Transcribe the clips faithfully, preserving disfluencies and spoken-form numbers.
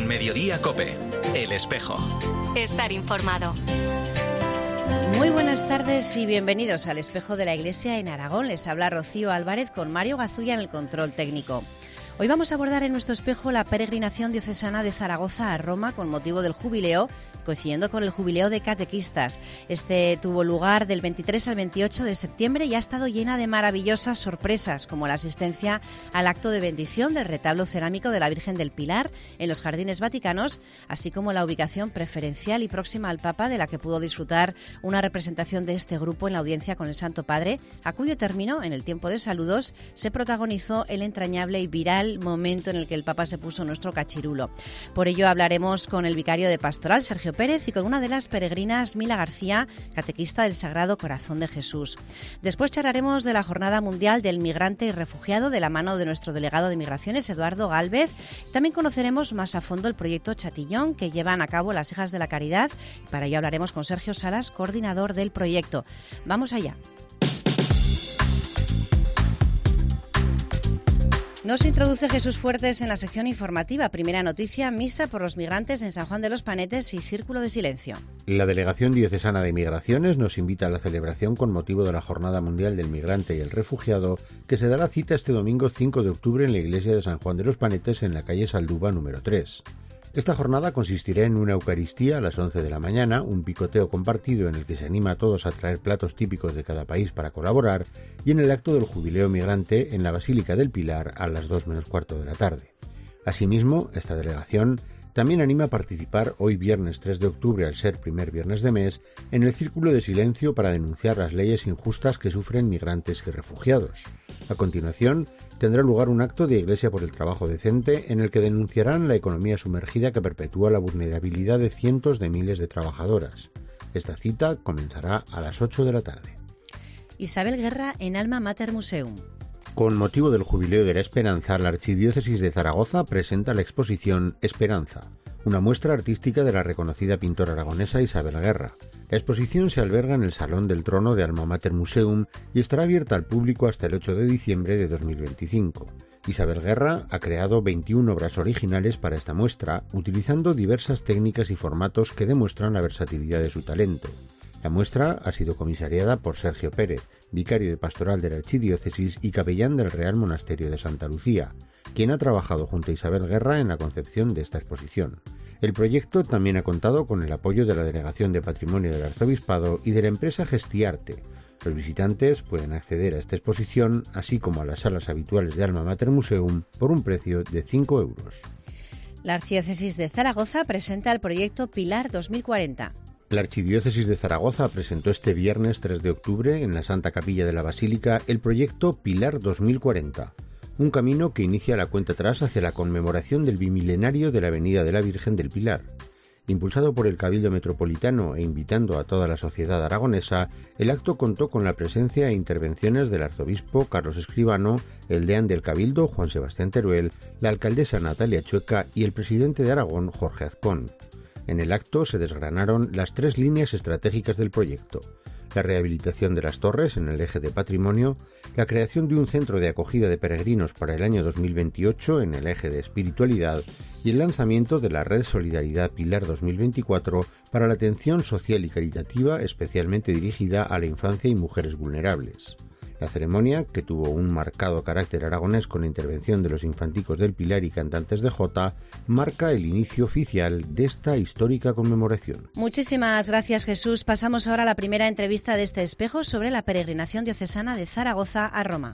En Mediodía COPE, El Espejo. Estar informado. Muy buenas tardes y bienvenidos al Espejo de la Iglesia en Aragón. Les habla Rocío Álvarez con Mario Gazulla en el control técnico. Hoy vamos a abordar en nuestro espejo la peregrinación diocesana de Zaragoza a Roma con motivo del jubileo, coincidiendo con el jubileo de catequistas. Este tuvo lugar del veintitrés al veintiocho de septiembre y ha estado llena de maravillosas sorpresas, como la asistencia al acto de bendición del retablo cerámico de la Virgen del Pilar en los Jardines Vaticanos, así como la ubicación preferencial y próxima al Papa, de la que pudo disfrutar una representación de este grupo en la audiencia con el Santo Padre, a cuyo término, en el tiempo de saludos, se protagonizó el entrañable y viral momento en el que el Papa se puso nuestro cachirulo. Por ello hablaremos con el vicario de Pastoral, Sergio Pérez, y con una de las peregrinas, Mila García, catequista del Sagrado Corazón de Jesús. Después charlaremos de la Jornada Mundial del Migrante y Refugiado de la mano de nuestro delegado de Migraciones, Eduardo Gálvez. También conoceremos más a fondo el proyecto Chatillón que llevan a cabo las Hijas de la Caridad, y para ello hablaremos con Sergio Salas, coordinador del proyecto. Vamos allá. Nos introduce Jesús Fuertes en la sección informativa. Primera noticia: misa por los migrantes en San Juan de los Panetes y círculo de silencio. La Delegación Diocesana de Migraciones nos invita a la celebración con motivo de la Jornada Mundial del Migrante y el Refugiado, que se dará cita este domingo cinco de octubre en la iglesia de San Juan de los Panetes, en la calle Salduba número tres. Esta jornada consistirá en una Eucaristía a las once de la mañana, un picoteo compartido en el que se anima a todos a traer platos típicos de cada país para colaborar, y en el acto del jubileo migrante en la Basílica del Pilar a las dos menos cuarto de la tarde. Asimismo, esta delegación también anima a participar hoy viernes tres de octubre, al ser primer viernes de mes, en el Círculo de Silencio para denunciar las leyes injustas que sufren migrantes y refugiados. A continuación, tendrá lugar un acto de Iglesia por el Trabajo Decente en el que denunciarán la economía sumergida que perpetúa la vulnerabilidad de cientos de miles de trabajadoras. Esta cita comenzará a las ocho de la tarde. Isabel Guerra en Alma Mater Museum. Con motivo del Jubileo de la Esperanza, la Archidiócesis de Zaragoza presenta la exposición Esperanza, una muestra artística de la reconocida pintora aragonesa Isabel Guerra. La exposición se alberga en el Salón del Trono de Alma Mater Museum y estará abierta al público hasta el ocho de diciembre de dos mil veinticinco. Isabel Guerra ha creado veintiuna obras originales para esta muestra, utilizando diversas técnicas y formatos que demuestran la versatilidad de su talento. La muestra ha sido comisariada por Sergio Pérez, vicario de Pastoral de la Archidiócesis y capellán del Real Monasterio de Santa Lucía, quien ha trabajado junto a Isabel Guerra en la concepción de esta exposición. El proyecto también ha contado con el apoyo de la Delegación de Patrimonio del Arzobispado y de la empresa Gestiarte. Los visitantes pueden acceder a esta exposición, así como a las salas habituales de Alma Mater Museum, por un precio de cinco euros. La Archidiócesis de Zaragoza presenta el proyecto Pilar dos mil cuarenta. La Archidiócesis de Zaragoza presentó este viernes tres de octubre en la Santa Capilla de la Basílica el proyecto Pilar dos mil cuarenta, un camino que inicia la cuenta atrás hacia la conmemoración del bimilenario de la Avenida de la Virgen del Pilar. Impulsado por el Cabildo Metropolitano e invitando a toda la sociedad aragonesa, el acto contó con la presencia e intervenciones del arzobispo Carlos Escribano, el deán del Cabildo Juan Sebastián Teruel, la alcaldesa Natalia Chueca y el presidente de Aragón Jorge Azcón. En el acto se desgranaron las tres líneas estratégicas del proyecto: la rehabilitación de las torres en el eje de patrimonio, la creación de un centro de acogida de peregrinos para el año dos mil veintiocho en el eje de espiritualidad y el lanzamiento de la Red Solidaridad Pilar dos mil veinticuatro para la atención social y caritativa especialmente dirigida a la infancia y mujeres vulnerables. La ceremonia, que tuvo un marcado carácter aragonés con la intervención de los infanticos del Pilar y cantantes de jota, marca el inicio oficial de esta histórica conmemoración. Muchísimas gracias, Jesús. Pasamos ahora a la primera entrevista de este espejo sobre la peregrinación diocesana de Zaragoza a Roma.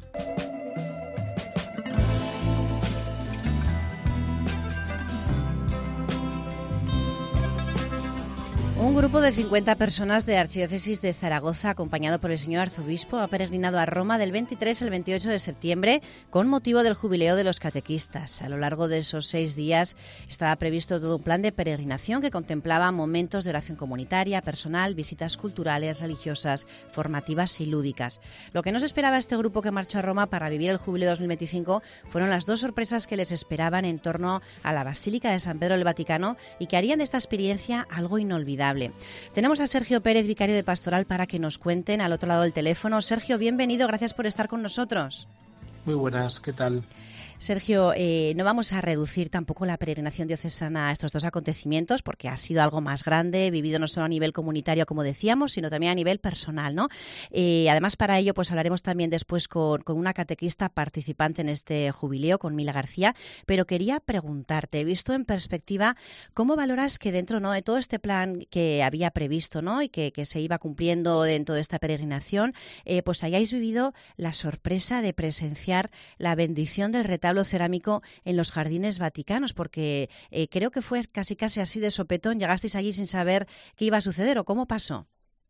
Un grupo de cincuenta personas de la Archidiócesis de Zaragoza, acompañado por el señor arzobispo, ha peregrinado a Roma del veintitrés al veintiocho de septiembre con motivo del jubileo de los catequistas. A lo largo de esos seis días estaba previsto todo un plan de peregrinación que contemplaba momentos de oración comunitaria, personal, visitas culturales, religiosas, formativas y lúdicas. Lo que nos esperaba este grupo que marchó a Roma para vivir el jubileo dos mil veinticinco fueron las dos sorpresas que les esperaban en torno a la Basílica de San Pedro del Vaticano y que harían de esta experiencia algo inolvidable. Tenemos a Sergio Pérez, vicario de Pastoral, para que nos cuenten al otro lado del teléfono. Sergio, bienvenido, gracias por estar con nosotros. Muy buenas, ¿qué tal? Sergio, eh, no vamos a reducir tampoco la peregrinación diocesana a estos dos acontecimientos porque ha sido algo más grande, vivido no solo a nivel comunitario, como decíamos, sino también a nivel personal, ¿no? Eh, además, para ello, pues hablaremos también después con, con una catequista participante en este jubileo, con Mila García, pero quería preguntarte, visto en perspectiva, ¿cómo valoras que dentro, ¿no?, de todo este plan que había previsto, ¿no?, y que, que se iba cumpliendo dentro de esta peregrinación, eh, pues hayáis vivido la sorpresa de presenciar la bendición del retablo cerámico en los jardines vaticanos? Porque eh, creo que fue casi casi así de sopetón, llegasteis allí sin saber qué iba a suceder, ¿o cómo pasó?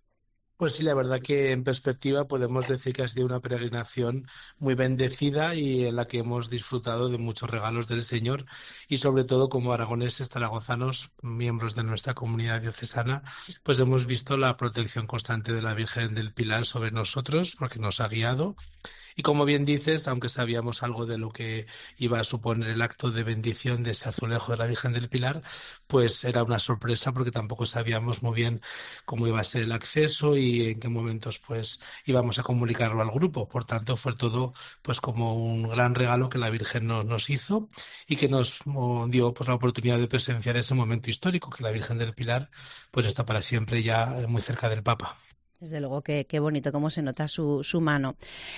Pues sí, la verdad que en perspectiva podemos decir que ha sido una peregrinación muy bendecida y en la que hemos disfrutado de muchos regalos del Señor y sobre todo como aragoneses, zaragozanos, miembros de nuestra comunidad diocesana, pues hemos visto la protección constante de la Virgen del Pilar sobre nosotros porque nos ha guiado. Y como bien dices, aunque sabíamos algo de lo que iba a suponer el acto de bendición de ese azulejo de la Virgen del Pilar, pues era una sorpresa porque tampoco sabíamos muy bien cómo iba a ser el acceso y en qué momentos pues íbamos a comunicarlo al grupo. Por tanto, fue todo pues como un gran regalo que la Virgen nos, nos hizo y que nos oh, dio pues la oportunidad de presenciar ese momento histórico, que la Virgen del Pilar pues está para siempre ya muy cerca del Papa. Desde luego, qué, qué bonito cómo se nota su, su mano.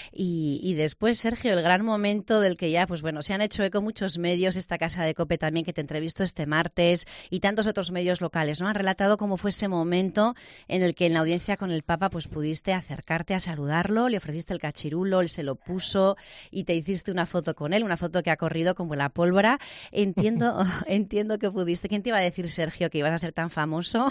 Y, y después, Sergio, el gran momento del que ya, pues bueno, se han hecho eco muchos medios, esta casa de COPE también que te entrevistó este martes y tantos otros medios locales, ¿no? Han relatado cómo fue ese momento en el que en la audiencia con el Papa pues pudiste acercarte a saludarlo, le ofreciste el cachirulo, él se lo puso y te hiciste una foto con él, una foto que ha corrido como la pólvora. Entiendo, entiendo que pudiste. ¿Quién te iba a decir, Sergio, que ibas a ser tan famoso?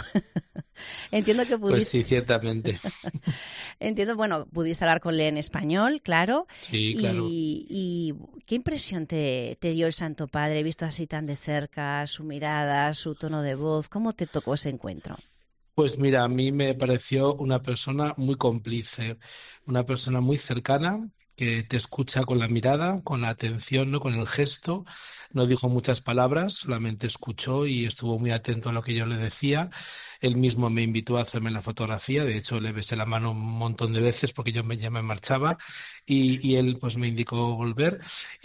Entiendo que pudiste. Pues sí, ciertamente. Entiendo, bueno, pudiste hablar con él en español, claro. Sí, claro. Y, y ¿qué impresión te, te dio el Santo Padre, visto así tan de cerca, su mirada, su tono de voz? ¿Cómo te tocó ese encuentro? Pues mira, a mí me pareció una persona muy cómplice, una persona muy cercana, que te escucha con la mirada, con la atención, ¿no?, con el gesto. No dijo muchas palabras, solamente escuchó y estuvo muy atento a lo que yo le decía. Él mismo me invitó a hacerme la fotografía, de hecho le besé la mano un montón de veces porque yo me, ya me marchaba y, y él pues me indicó volver.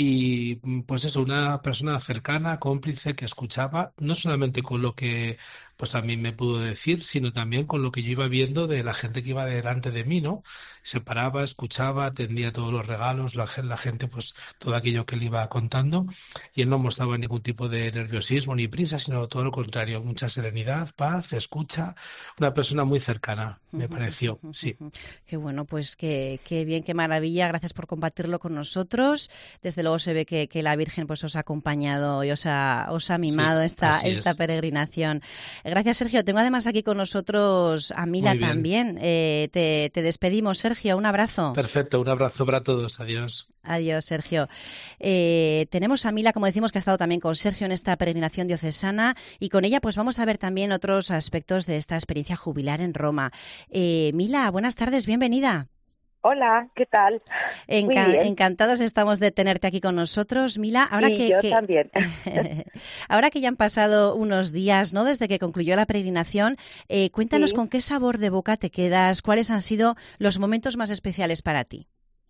Y pues eso, una persona cercana, cómplice, que escuchaba, no solamente con lo que pues a mí me pudo decir, sino también con lo que yo iba viendo de la gente que iba delante de mí, ¿no? Se paraba, escuchaba, atendía todos los regalos, la, la gente, pues todo aquello que le iba contando, y él no mostraba ningún tipo de nerviosismo ni prisa, sino todo lo contrario, mucha serenidad, paz, escucha, una persona muy cercana, me pareció, sí. Qué bueno, pues qué, qué bien, qué maravilla, gracias por compartirlo con nosotros. Desde luego se ve que, que la Virgen pues os ha acompañado y os ha, os ha mimado, sí, esta, esta peregrinación. Gracias, Sergio. Tengo además aquí con nosotros a Mila también. Eh, te, te despedimos, Sergio. Un abrazo. Perfecto, un abrazo para todos. Adiós. Adiós, Sergio. Eh, tenemos a Mila, como decimos, que ha estado también con Sergio en esta peregrinación diocesana y con ella pues vamos a ver también otros aspectos de esta experiencia jubilar en Roma. Eh, Mila, buenas tardes, bienvenida. Hola, ¿qué tal? Enca- encantados estamos de tenerte aquí con nosotros, Mila. Ahora y que, yo que... también. Ahora que ya han pasado unos días, ¿no?, desde que concluyó la peregrinación, eh, cuéntanos sí. con qué sabor de boca te quedas, cuáles han sido los momentos más especiales para ti.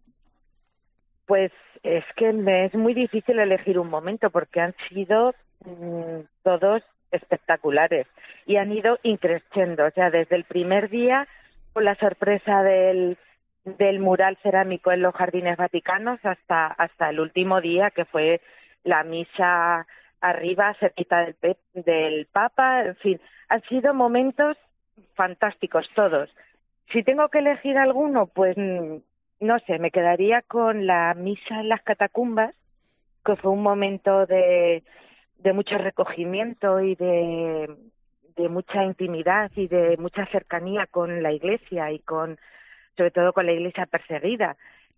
Pues es que me es muy difícil elegir un momento porque han sido mmm, todos espectaculares y han ido increciendo. O sea, desde el primer día, con la sorpresa del del mural cerámico en los jardines vaticanos hasta hasta el último día, que fue la misa arriba, cerquita del, pe- del Papa. En fin, han sido momentos fantásticos todos. Si tengo que elegir alguno, pues no sé, me quedaría con la misa en las catacumbas, que fue un momento de, de mucho recogimiento y de, de mucha intimidad y de mucha cercanía con la Iglesia y con sobre todo con la Iglesia perseguida.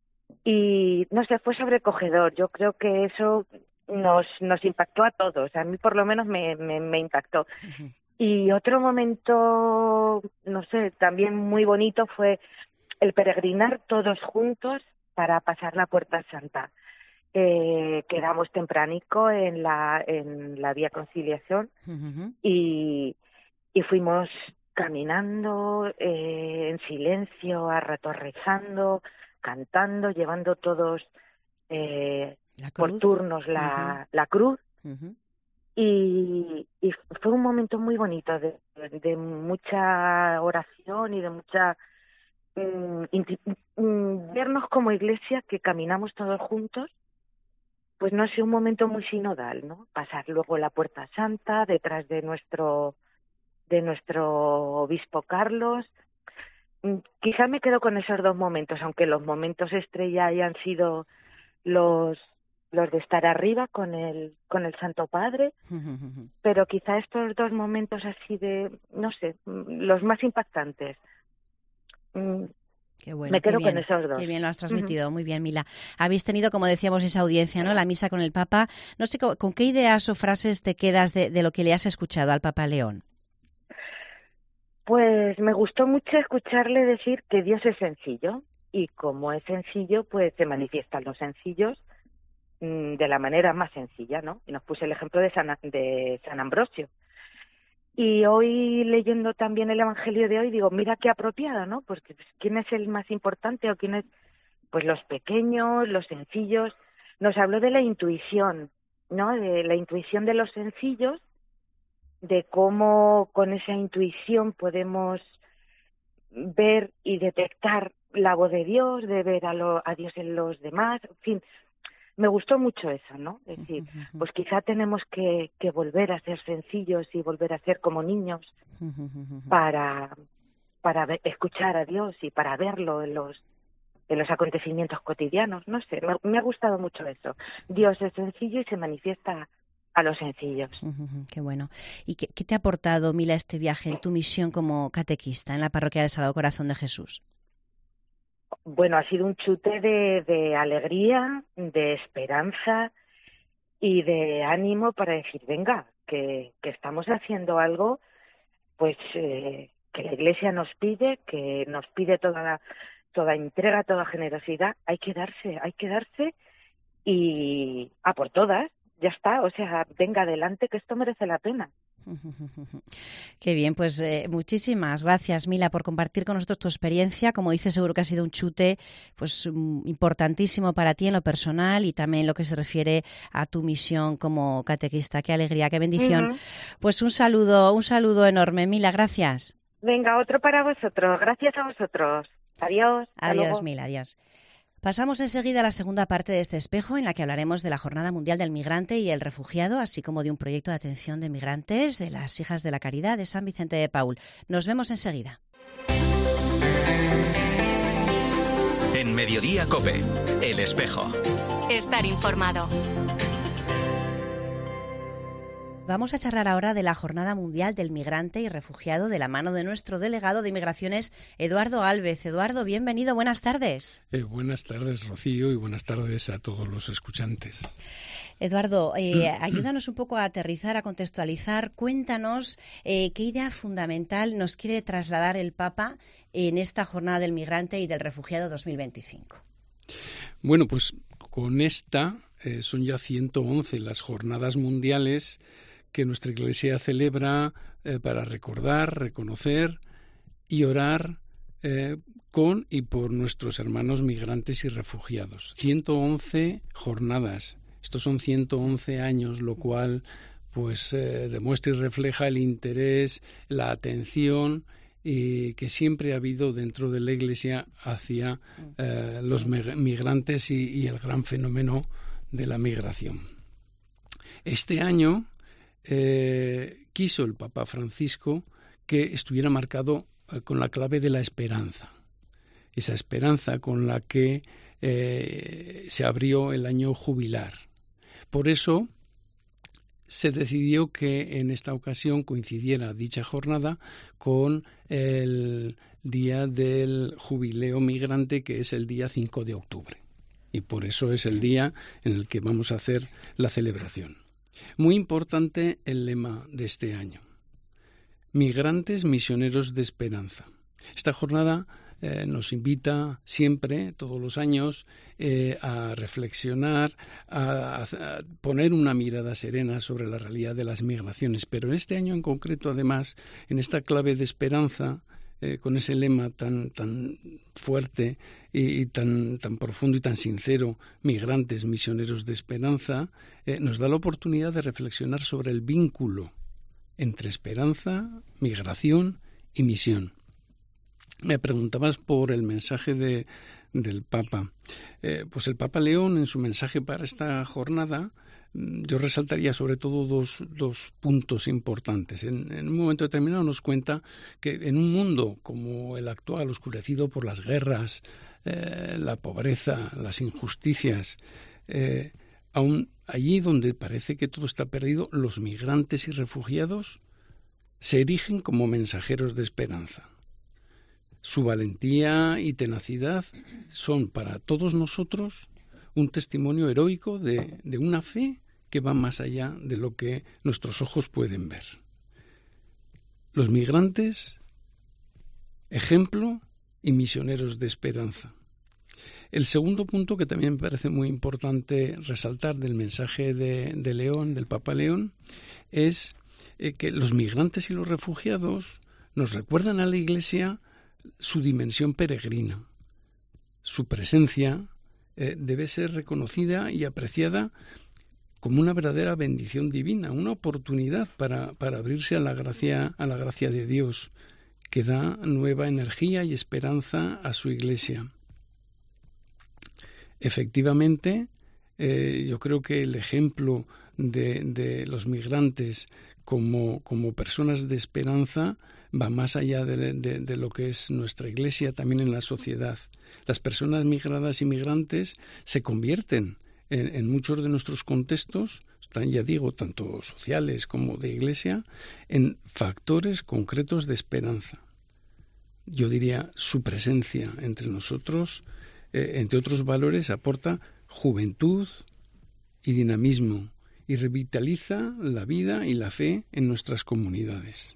Y, no sé, fue sobrecogedor. Yo creo que eso nos nos impactó a todos. A mí, por lo menos, me, me, me impactó. Uh-huh. Y otro momento, no sé, también muy bonito fue el peregrinar todos juntos para pasar la Puerta Santa. Eh, quedamos tempranico en la, en la Vía Conciliación uh-huh. y, y fuimos caminando eh, en silencio, a ratos rezando, cantando, llevando todos eh, La por cruz. turnos la, Uh-huh. la cruz. Uh-huh. Y, y fue un momento muy bonito de, de mucha oración y de mucha mm, inti- mm, vernos como iglesia que caminamos todos juntos. Pues no sé, un momento muy sinodal, ¿no? Pasar luego la Puerta Santa detrás de nuestro de nuestro obispo Carlos. Mm, Quizá me quedo con esos dos momentos, aunque los momentos estrella hayan sido los los de estar arriba con el con el Santo Padre, pero quizá estos dos momentos así de, no sé, mm, los más impactantes. Mm, Qué bueno, Me qué quedo bien, con esos dos. qué bien lo has Ujú. transmitido, muy bien, Mila. Habéis tenido, como decíamos, esa audiencia, ¿no? La misa con el Papa. No sé, ¿con, con qué ideas o frases te quedas de, de lo que le has escuchado al Papa León? Pues me gustó mucho escucharle decir que Dios es sencillo y como es sencillo, pues se manifiestan los sencillos mm, de la manera más sencilla, ¿no? Y nos puse el ejemplo de San, de San Ambrosio. Y hoy leyendo también el Evangelio de hoy digo, mira qué apropiado, ¿no? Pues que- ¿quién es el más importante o quién es? Pues los pequeños, los sencillos. Nos habló de la intuición, ¿no? De la intuición de los sencillos, de cómo con esa intuición podemos ver y detectar la voz de Dios, de ver a, lo, a Dios en los demás, en fin, me gustó mucho eso, ¿no? Es decir, pues quizá tenemos que, que volver a ser sencillos y volver a ser como niños para, para ver, escuchar a Dios y para verlo en los en los acontecimientos cotidianos, no sé, me, me ha gustado mucho eso. Dios es sencillo y se manifiesta a los sencillos. Qué bueno. ¿Y qué, qué te ha aportado, Mila, este viaje en tu misión como catequista en la parroquia del Sagrado Corazón de Jesús? Bueno, ha sido un chute de, de alegría, de esperanza y de ánimo para decir, venga, que, que estamos haciendo algo, pues eh, que la Iglesia nos pide, que nos pide toda la, toda entrega, toda generosidad, hay que darse, hay que darse y a por todas, ya está, o sea, venga adelante que esto merece la pena. Qué bien, pues eh, muchísimas gracias, Mila, por compartir con nosotros tu experiencia. Como dices, seguro que ha sido un chute pues um, importantísimo para ti en lo personal y también en lo que se refiere a tu misión como catequista. Qué alegría, qué bendición. Uh-huh. Pues un saludo, un saludo enorme, Mila, gracias. Venga, otro para vosotros, gracias a vosotros. Adiós. Adiós, Mila, adiós. Pasamos enseguida a la segunda parte de este espejo, en la que hablaremos de la Jornada Mundial del Migrante y el Refugiado, así como de un proyecto de atención de migrantes de las Hijas de la Caridad de San Vicente de Paúl. Nos vemos enseguida. En Mediodía COPE, El Espejo. Estar informado. Vamos a charlar ahora de la Jornada Mundial del Migrante y Refugiado de la mano de nuestro delegado de Inmigraciones, Eduardo Alves. Eduardo, bienvenido, buenas tardes. Eh, buenas tardes, Rocío, y buenas tardes a todos los escuchantes. Eduardo, eh, ayúdanos un poco a aterrizar, a contextualizar. Cuéntanos eh, qué idea fundamental nos quiere trasladar el Papa en esta Jornada del Migrante y del Refugiado dos mil veinticinco. Bueno, pues con esta eh, son ya ciento once las jornadas mundiales que nuestra Iglesia celebra eh, para recordar, reconocer y orar eh, con y por nuestros hermanos migrantes y refugiados. ciento once jornadas. Estos son ciento once años, lo cual pues eh, demuestra y refleja el interés, la atención eh, que siempre ha habido dentro de la Iglesia hacia eh, los migrantes y, y el gran fenómeno de la migración. Este año Eh, quiso el Papa Francisco que estuviera marcado eh, con la clave de la esperanza, esa esperanza con la que eh, se abrió el año jubilar. Por eso se decidió que en esta ocasión coincidiera dicha jornada con el día del jubileo migrante, que es el día cinco de octubre. Y por eso es el día en el que vamos a hacer la celebración. Muy importante el lema de este año: Migrantes, misioneros de esperanza. Esta jornada eh, nos invita siempre, todos los años, eh, a reflexionar, a, a poner una mirada serena sobre la realidad de las migraciones. Pero este año en concreto, además, en esta clave de esperanza, eh, con ese lema tan, tan fuerte y, y tan, tan profundo y tan sincero, migrantes, misioneros de esperanza, eh, nos da la oportunidad de reflexionar sobre el vínculo entre esperanza, migración y misión. Me preguntabas por el mensaje de, del Papa. Eh, pues el Papa León, en su mensaje para esta jornada, yo resaltaría sobre todo dos, dos puntos importantes. En, en un momento determinado nos cuenta que en un mundo como el actual, oscurecido por las guerras, eh, la pobreza, las injusticias, eh, aun allí donde parece que todo está perdido, los migrantes y refugiados se erigen como mensajeros de esperanza. Su valentía y tenacidad son para todos nosotros un testimonio heroico de, de una fe que va más allá de lo que nuestros ojos pueden ver. Los migrantes, ejemplo y misioneros de esperanza. El segundo punto que también me parece muy importante resaltar del mensaje de, de León, del Papa León, es eh, que los migrantes y los refugiados nos recuerdan a la Iglesia su dimensión peregrina. Su presencia eh, debe ser reconocida y apreciada como una verdadera bendición divina, una oportunidad para, para abrirse a la gracia, a la gracia de Dios, que da nueva energía y esperanza a su Iglesia. Efectivamente, eh, yo creo que el ejemplo de, de los migrantes como, como personas de esperanza va más allá de, de, de lo que es nuestra Iglesia, también en la sociedad. Las personas migradas y migrantes se convierten en, en muchos de nuestros contextos, están, ya digo, tanto sociales como de Iglesia, en factores concretos de esperanza. Yo diría, su presencia entre nosotros, eh, entre otros valores, aporta juventud y dinamismo y revitaliza la vida y la fe en nuestras comunidades.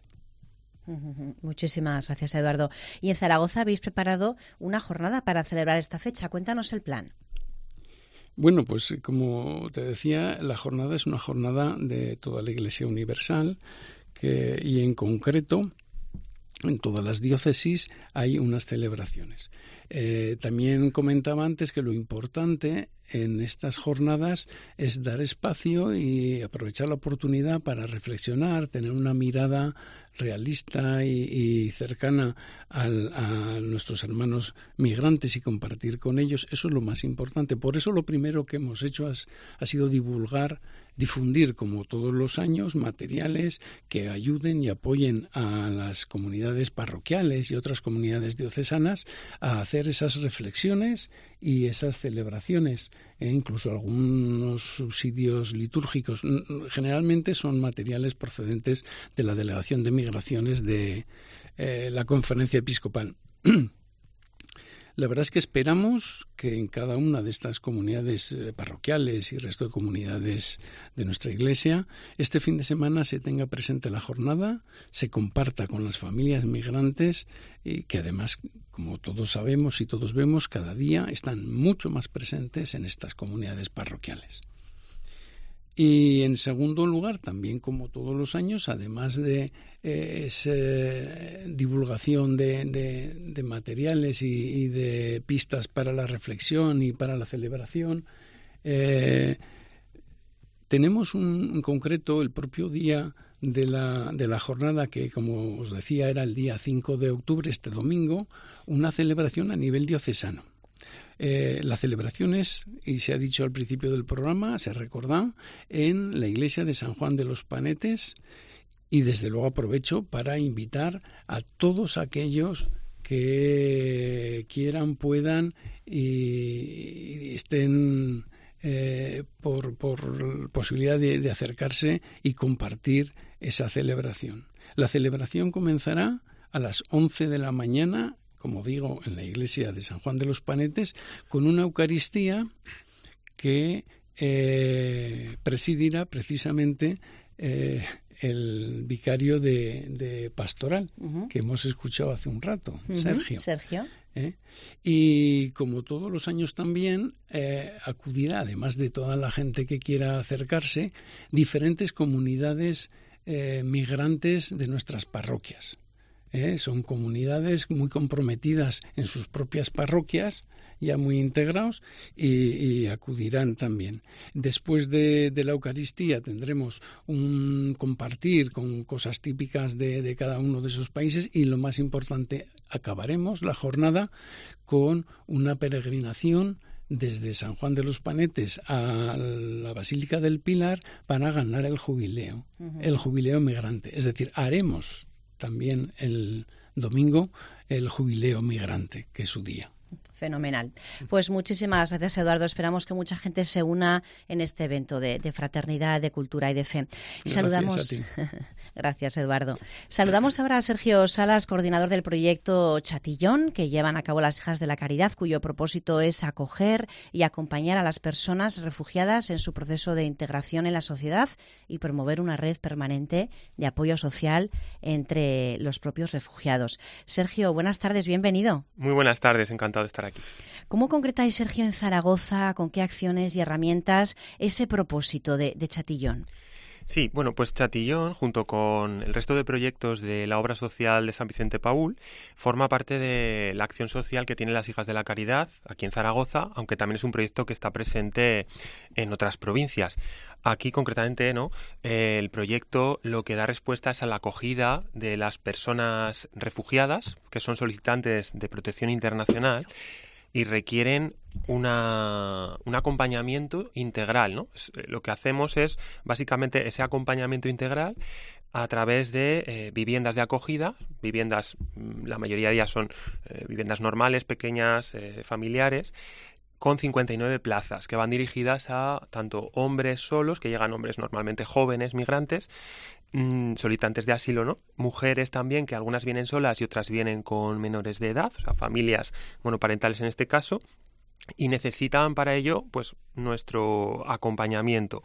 Muchísimas gracias, Eduardo. Y en Zaragoza habéis preparado una jornada para celebrar esta fecha. Cuéntanos el plan. Bueno, pues como te decía, la jornada es una jornada de toda la Iglesia Universal que, y en concreto en todas las diócesis hay unas celebraciones. Eh, también comentaba antes que lo importante en estas jornadas es dar espacio y aprovechar la oportunidad para reflexionar, tener una mirada realista y, y cercana al, a nuestros hermanos migrantes y compartir con ellos. Eso es lo más importante. Por eso lo primero que hemos hecho has, ha sido divulgar, difundir, como todos los años, materiales que ayuden y apoyen a las comunidades parroquiales y otras comunidades diocesanas a hacer esas reflexiones y esas celebraciones, e incluso algunos subsidios litúrgicos. Generalmente son materiales procedentes de la Delegación de Migraciones de eh, la Conferencia Episcopal. La verdad es que esperamos que en cada una de estas comunidades eh, parroquiales y resto de comunidades de nuestra Iglesia, este fin de semana se tenga presente la jornada, se comparta con las familias migrantes y que además, como todos sabemos y todos vemos, cada día están mucho más presentes en estas comunidades parroquiales. Y en segundo lugar, también como todos los años, además de eh, esa divulgación de, de, de materiales y, y de pistas para la reflexión y para la celebración, eh, tenemos un, en concreto el propio día de la, de la jornada, que como os decía era el día cinco de octubre, este domingo, una celebración a nivel diocesano. Eh, la celebración es, y se ha dicho al principio del programa, se recordó en la iglesia de San Juan de los Panetes, y desde luego aprovecho para invitar a todos aquellos que quieran, puedan y, y estén eh, por, por posibilidad de, de acercarse y compartir esa celebración. La celebración comenzará a las once de la mañana, como digo, en la iglesia de San Juan de los Panetes, con una Eucaristía que eh, presidirá precisamente eh, el vicario de, de pastoral, uh-huh. que hemos escuchado hace un rato, uh-huh. Sergio. Sergio. ¿Eh? Y como todos los años también eh, acudirá, además de toda la gente que quiera acercarse, diferentes comunidades eh, migrantes de nuestras parroquias. ¿eh? Son comunidades muy comprometidas en sus propias parroquias, ya muy integrados, y, y acudirán también. Después de, de la Eucaristía tendremos un compartir con cosas típicas de, de cada uno de esos países, y lo más importante, acabaremos la jornada con una peregrinación desde San Juan de los Panetes a la Basílica del Pilar para ganar el jubileo, uh-huh. el jubileo migrante. Es decir, haremos también el domingo el jubileo migrante, que es su día. Fenomenal. Pues muchísimas gracias, Eduardo. Esperamos que mucha gente se una en este evento de, de fraternidad, de cultura y de fe. Y saludamos. Gracias a ti. Gracias, Eduardo. Saludamos ahora a Sergio Salas, coordinador del proyecto Chatillón, que llevan a cabo las Hijas de la Caridad, cuyo propósito es acoger y acompañar a las personas refugiadas en su proceso de integración en la sociedad y promover una red permanente de apoyo social entre los propios refugiados. Sergio, buenas tardes, bienvenido. Muy buenas tardes, encantado de estar aquí. ¿Cómo concretáis, Sergio, en Zaragoza, con qué acciones y herramientas, ese propósito de, de Chatillón? Sí, bueno, pues Chatillón, junto con el resto de proyectos de la obra social de San Vicente Paúl, forma parte de la acción social que tienen las Hijas de la Caridad aquí en Zaragoza, aunque también es un proyecto que está presente en otras provincias. Aquí, concretamente, ¿no? Eh, el proyecto lo que da respuesta es a la acogida de las personas refugiadas, que son solicitantes de protección internacional, y requieren una, un acompañamiento integral, ¿no? Es, lo que hacemos es básicamente ese acompañamiento integral a través de eh, viviendas de acogida, viviendas, la mayoría de ellas son eh, viviendas normales, pequeñas, eh, familiares, con cincuenta y nueve plazas que van dirigidas a tanto hombres solos, que llegan hombres normalmente jóvenes, migrantes, mmm, solicitantes de asilo, ¿no? Mujeres también, que algunas vienen solas y otras vienen con menores de edad, o sea, familias monoparentales en este caso, y necesitan para ello pues nuestro acompañamiento.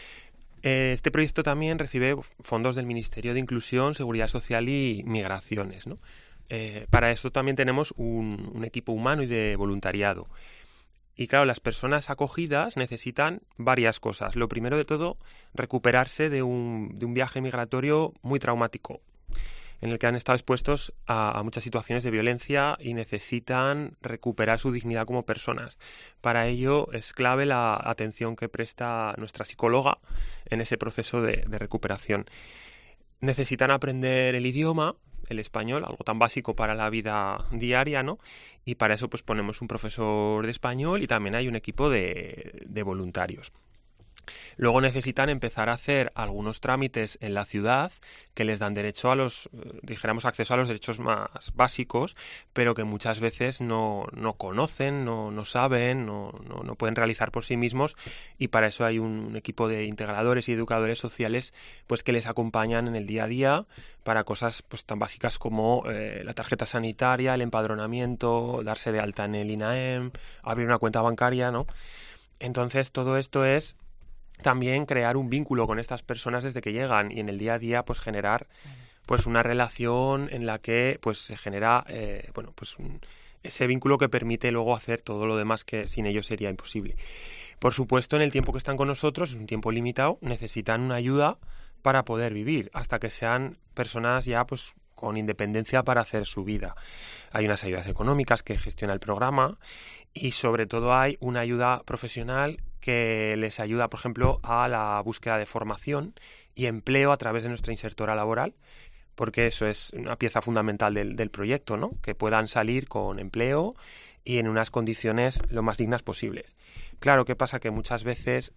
Este proyecto también recibe fondos del Ministerio de Inclusión, Seguridad Social y Migraciones, ¿no? Eh, para esto también tenemos un, un equipo humano y de voluntariado. Y claro, las personas acogidas necesitan varias cosas. Lo primero de todo, recuperarse de un, de un viaje migratorio muy traumático, en el que han estado expuestos a, a muchas situaciones de violencia y necesitan recuperar su dignidad como personas. Para ello es clave la atención que presta nuestra psicóloga en ese proceso de, de recuperación. Necesitan aprender el idioma, el español, algo tan básico para la vida diaria, ¿no? Y para eso pues ponemos un profesor de español y también hay un equipo de, de voluntarios. Luego necesitan empezar a hacer algunos trámites en la ciudad que les dan derecho a los, dijéramos, acceso a los derechos más básicos, pero que muchas veces no, no conocen, no, no saben, no, no, no pueden realizar por sí mismos, y para eso hay un, un equipo de integradores y educadores sociales pues que les acompañan en el día a día para cosas pues tan básicas como eh, la tarjeta sanitaria, el empadronamiento, darse de alta en el I N A E M, abrir una cuenta bancaria, ¿no? Entonces todo esto es también crear un vínculo con estas personas desde que llegan y en el día a día pues generar pues una relación en la que pues se genera eh, bueno pues un, ese vínculo que permite luego hacer todo lo demás que sin ellos sería imposible. Por supuesto, en el tiempo que están con nosotros, es un tiempo limitado, necesitan una ayuda para poder vivir hasta que sean personas ya pues con independencia para hacer su vida. Hay unas ayudas económicas que gestiona el programa y sobre todo hay una ayuda profesional que les ayuda, por ejemplo, a la búsqueda de formación y empleo a través de nuestra insertora laboral, porque eso es una pieza fundamental del, del proyecto, ¿no? Que puedan salir con empleo y en unas condiciones lo más dignas posibles. Claro, ¿qué pasa? Que muchas veces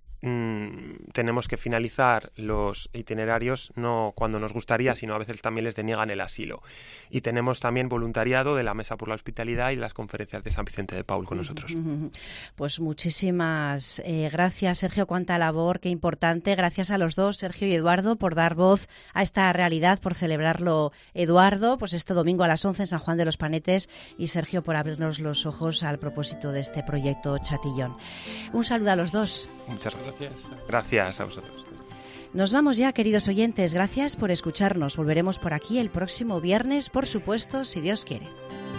mmm, tenemos que finalizar los itinerarios no cuando nos gustaría, sino a veces también les deniegan el asilo. Y tenemos también voluntariado de la Mesa por la Hospitalidad y de las conferencias de San Vicente de Paúl con nosotros. Pues muchísimas eh, gracias, Sergio. Cuánta labor, qué importante. Gracias a los dos, Sergio y Eduardo, por dar voz a esta realidad, por celebrarlo, Eduardo, pues este domingo a las once en San Juan de los Panetes, y Sergio por abrirnos los ojos al propósito de este proyecto Chatillón. Un saludo a los dos. Muchas gracias. Gracias a vosotros. Nos vamos ya, queridos oyentes. Gracias por escucharnos. Volveremos por aquí el próximo viernes, por supuesto, si Dios quiere.